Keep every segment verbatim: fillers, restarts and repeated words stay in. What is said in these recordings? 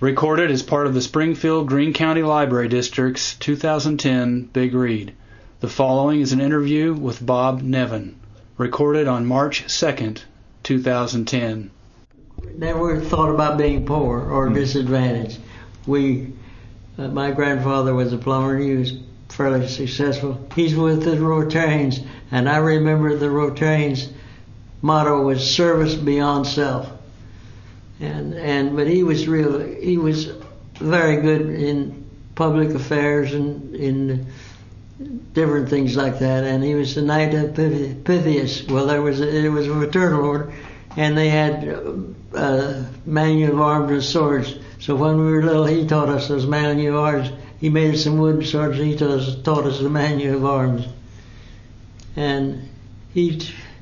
Recorded as part of the Springfield Greene County Library District's two thousand ten Big Read. The following is an interview with Bob Nevin, recorded on March second, two thousand ten. Never thought about being poor or disadvantaged. We, uh, my grandfather was a plumber. He was fairly successful. He's with the Rotarians, and I remember the Rotarians' motto was "Service beyond self." And and but he was real. He was very good in public affairs and in different things like that. And he was the Knight of Pythias. Well, there was a, it was a fraternal order, and they had uh, manual of arms and swords. So when we were little, he taught us those manual of arms. He made us some wooden swords. And he taught us taught us the manual of arms. And he.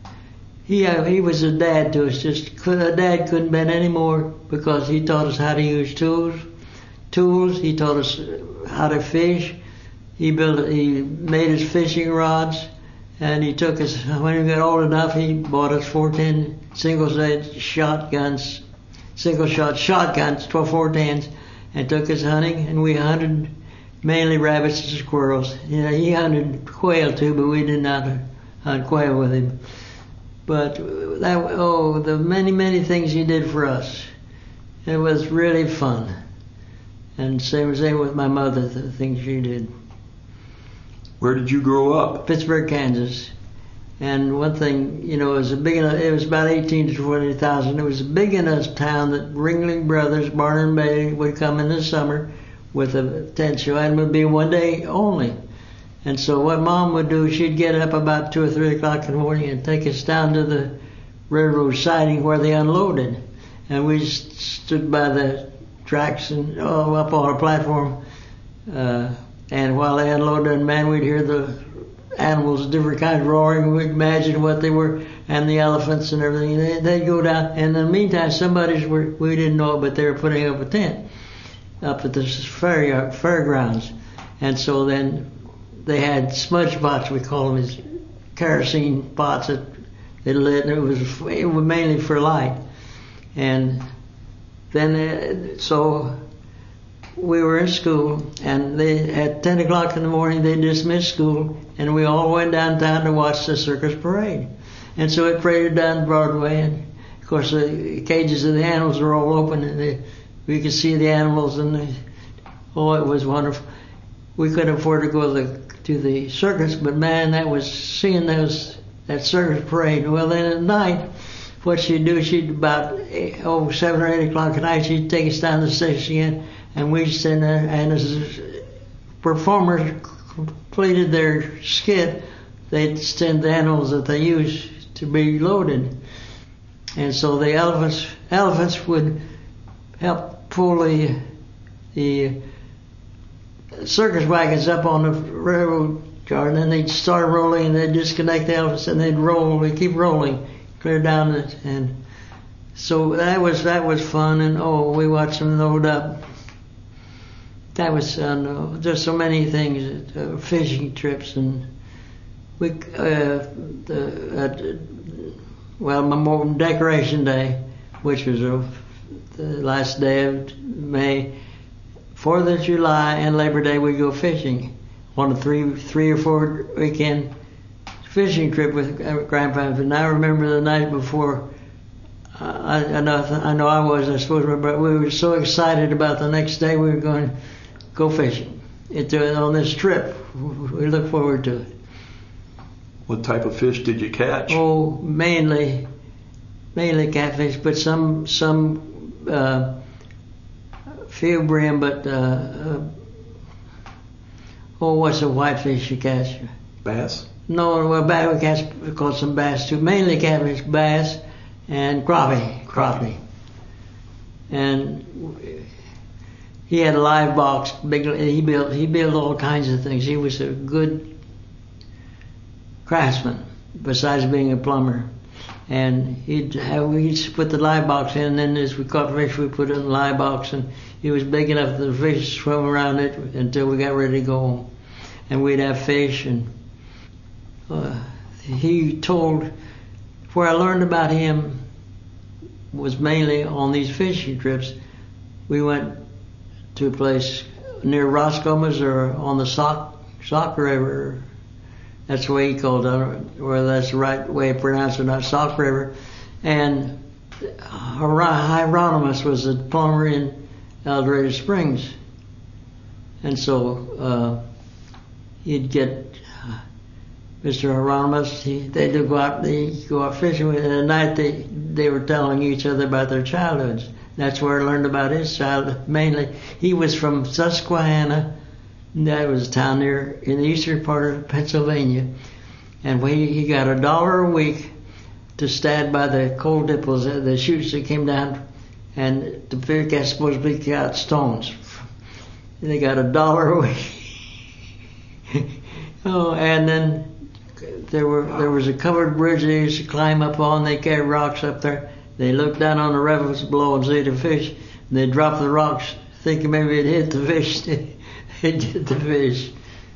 He, uh, he was a dad to us. Just a dad couldn't been any more, because he taught us how to use tools. Tools. He taught us how to fish. He built. He made us fishing rods, and he took us. When we got old enough, he bought us fourteen single-shot shotguns, single-shot shotguns, twelve fourteens, and took us hunting. And we hunted mainly rabbits and squirrels. You know, he hunted quail too, but we did not hunt quail with him. But that, oh, the many, many things he did for us. It was really fun. And same, same with my mother, the things she did. Where did you grow up? Pittsburgh, Kansas. And one thing, you know, it was a big enough, it was about eighteen to twenty thousand. It was a big enough town that Ringling Brothers, Barnum and Bailey, would come in the summer with a tent show, and it would be one day only. And so what Mom would do, she'd get up about two or three o'clock in the morning and take us down to the railroad siding where they unloaded. And we stood by the tracks and oh, up on a platform. Uh, and while they unloaded, and man, we'd hear the animals, different kinds roaring. We'd imagine what they were, and the elephants and everything. They, they'd go down. And in the meantime, somebody's were, we didn't know it, but they were putting up a tent up at the fair, fairgrounds. And so then they had smudge pots, we call them, as kerosene pots that they lit, and it was it was mainly for light. And then, uh, so we were in school, and they at ten o'clock in the morning they dismissed school, and we all went downtown to watch the circus parade. And so it paraded down Broadway, and of course the cages of the animals were all open, and they, we could see the animals, and the, oh, it was wonderful. We couldn't afford to go to the to the circus, but man, that was seeing those that circus parade. Well, then at night, what she'd do, she'd about eight, oh seven or eight o'clock at night, she'd take us down to the station again, and we'd stand there, and as performers completed their skit, they'd send the animals that they used to be loaded, and so the elephants elephants would help pull the the circus wagons up on the railroad car, and then they'd start rolling, and they'd disconnect the elephants, and they'd roll. We'd keep rolling, clear down it, and so that was that was fun. And oh, we watched them load up. That was uh, there's so many things, uh, fishing trips, and we uh, the uh, well, Memorial Decoration Day, which was uh, the last day of May. Fourth of July and Labor Day, we go fishing on a three, three or four weekend fishing trip with Grandpa. And I remember the night before. Uh, I, I know, I know I was, I suppose, but we were so excited about the next day we were going to go fishing. It, on this trip, we look forward to it. What type of fish did you catch? Oh, mainly, mainly catfish, but some some. Uh, Field brim, but uh, uh, oh, what's a whitefish you catch? Bass? No, well, bass, we catch, we caught some bass too. Mainly catfish, bass, and crappie, crappie. And he had a live box. Big. He built. He built all kinds of things. He was a good craftsman, besides being a plumber. And he'd have, we'd put the live box in, and then as we caught fish, we put it in the live box, and it was big enough that the fish swim around it until we got ready to go home. And we'd have fish, and uh, he told, where I learned about him was mainly on these fishing trips. We went to a place near Roscoe, Missouri, on the Sock Sock River. That's the way he called it, whether that's the right way to pronounce it or not, Sock River. And Hieronymus was a plumber in El Dorado Springs. And so uh, he'd get uh, Mister Hieronymus, he, they'd go out, they'd go out fishing with, and at night they, they were telling each other about their childhoods. That's where I learned about his childhood. Mainly, he was from Susquehanna. That was a town there in the eastern part of Pennsylvania. And he, he got a dollar a week to stand by the coal dipples, the chutes that came down, and the fish got supposed to be out stones. They got a dollar a week. Oh, and then there were there was a covered bridge they used to climb up on. They carried rocks up there. They looked down on the rapids below and see the fish. And they dropped the rocks, thinking maybe it hit the fish. It hit the fish.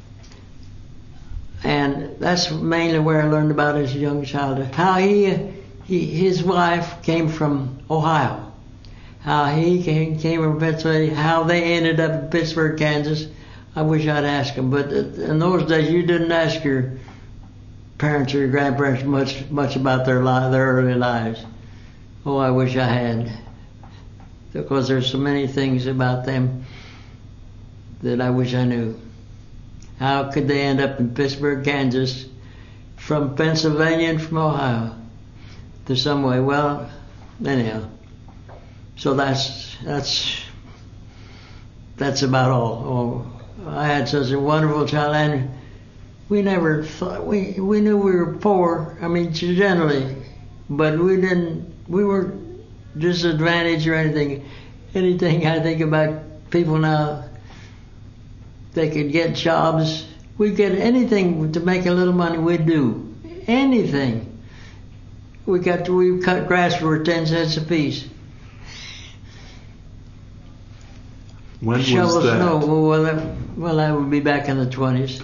And that's mainly where I learned about his young childhood. How he, he his wife came from Ohio. How he came, came from Pennsylvania. How they ended up in Pittsburgh, Kansas. I wish I'd asked him. But in those days, you didn't ask your parents or your grandparents much much about their li- their early lives. Oh, I wish I had. Because there's so many things about them that I wish I knew. How could they end up in Pittsburgh, Kansas, from Pennsylvania and from Ohio? There's some way. Well, anyhow. So that's that's that's about all. Oh, I had such a wonderful child, and we never thought we we knew we were poor. I mean, generally, but we didn't. We weren't disadvantaged or anything. Anything I think about people now. They could get jobs. We'd get anything to make a little money. We'd do anything. We got to, we cut grass for ten cents a piece. When Shovel was that? snow. Well, that, well, that would be back in the twenties.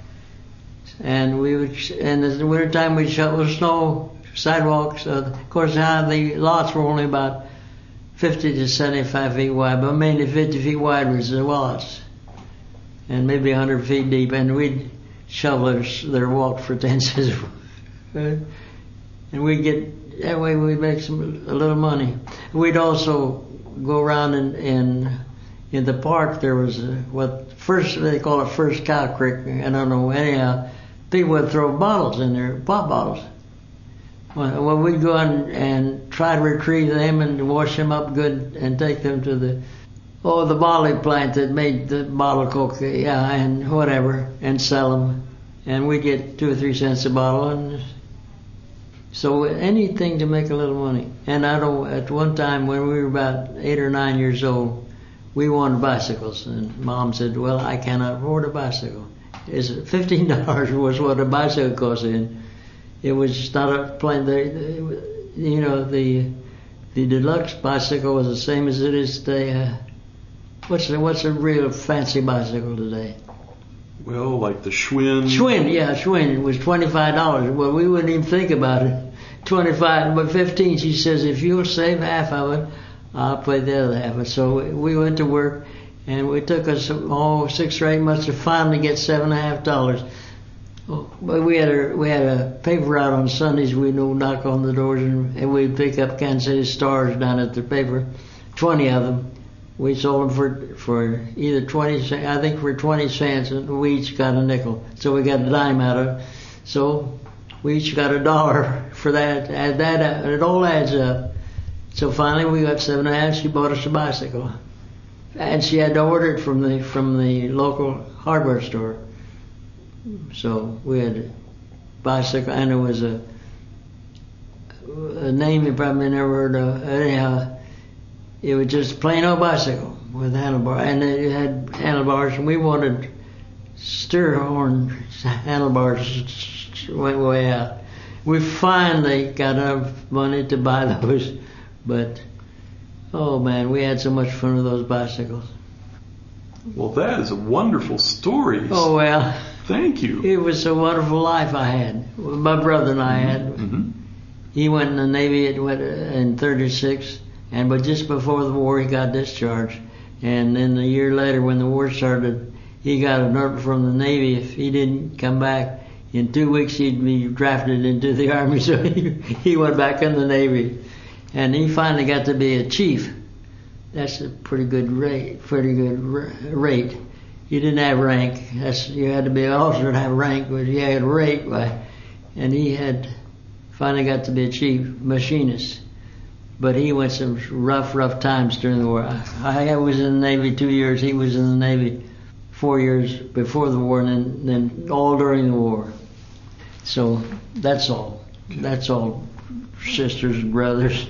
And we would, and in the wintertime we'd shovel snow sidewalks. Uh, of course, now the lots were only about fifty to seventy-five feet wide, but mainly fifty feet wide was the lots. And maybe one hundred feet deep, and we'd shovel their, their walk for ten cents. And we'd get, that way we'd make some, a little money. We'd also go around and, and in the park there was a, what first, they call it First Cow Creek, I don't know, anyhow, people would throw bottles in there, pop bottles. Well, well we'd go and, and try to retrieve them and wash them up good and take them to the, Oh, the bottling plant that made the bottle Coke, yeah, and whatever, and sell them. And we get two or three cents a bottle. And so anything to make a little money. And I don't, at one time when we were about eight or nine years old, we wanted bicycles. And Mom said, well, I cannot afford a bicycle. Is it fifteen dollars was what a bicycle cost in. It was not a plain, the, you know, the, the deluxe bicycle was the same as it is today. Uh, What's a, what's a real fancy bicycle today? Well, like the Schwinn. Schwinn, yeah, Schwinn. It was twenty-five dollars. Well, we wouldn't even think about it. twenty-five, but fifteen, she says, if you'll save half of it, I'll pay the other half of it. So we went to work, and it took us, oh, six or eight months to finally get seven and a half dollars. Oh, but we had a we had a paper out on Sundays. We'd go knock on the doors, and, and we'd pick up Kansas City Stars down at the paper, twenty of them. We sold them for for either twenty cents, I think for twenty cents, and we each got a nickel. So we got a dime out of it. So we each got a dollar for that. Add that up, and it all adds up. So finally we got seven and a half. She bought us a bicycle, and she had to order it from the from the local hardware store. So we had a bicycle, and it was a a name you probably never heard of. Anyhow. It was just a plain old bicycle with handlebars, and it had handlebars, and we wanted steer horn handlebars went way out. We finally got enough money to buy those, but oh man, we had so much fun with those bicycles. Well, that is a wonderful story. Oh well. Thank you. It was a wonderful life I had. My brother and I had. Mm-hmm. He went in the Navy in thirty-six. And but just before the war, he got discharged, And then a year later, when the war started, he got an order from the Navy. If he didn't come back in two weeks, he'd be drafted into the Army. So he, he went back in the Navy. And he finally got to be a chief. That's a pretty good rate. Pretty good rate. You didn't have rank. That's, you had to be an officer to have rank, but you had rate. Why? And he had finally got to be a chief machinist. But he went some rough, rough times during the war. I, I was in the Navy two years. He was in the Navy four years before the war, and then, then all during the war. So that's all. That's all, sisters and brothers.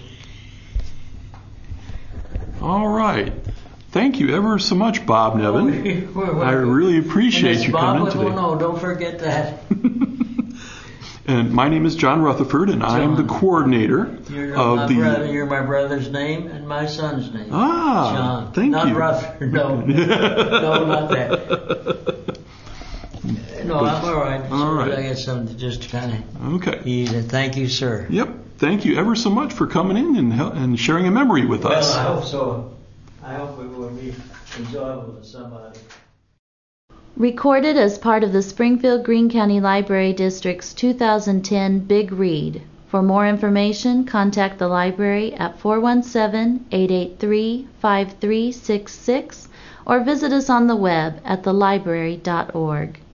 All right. Thank you ever so much, Bob Nevin. Oh, I really appreciate you Bob, coming in today. Oh, no, don't forget that. And my name is John Rutherford, and I am the coordinator You're of my the. brother. You're my brother's name and my son's name. Ah, John. thank not you. Not Rutherford. No, no, not that. No, I'm all right. All So right. I got something just kind of Okay. easy. Thank you, sir. Yep. Thank you ever so much for coming in and hel- and sharing a memory with Well, us. I hope so. I hope it will be enjoyable to somebody. Recorded as part of the Springfield Greene County Library District's two thousand ten Big Read. For more information, contact the library at four one seven, eight eight three, five three six six or visit us on the web at the library dot org.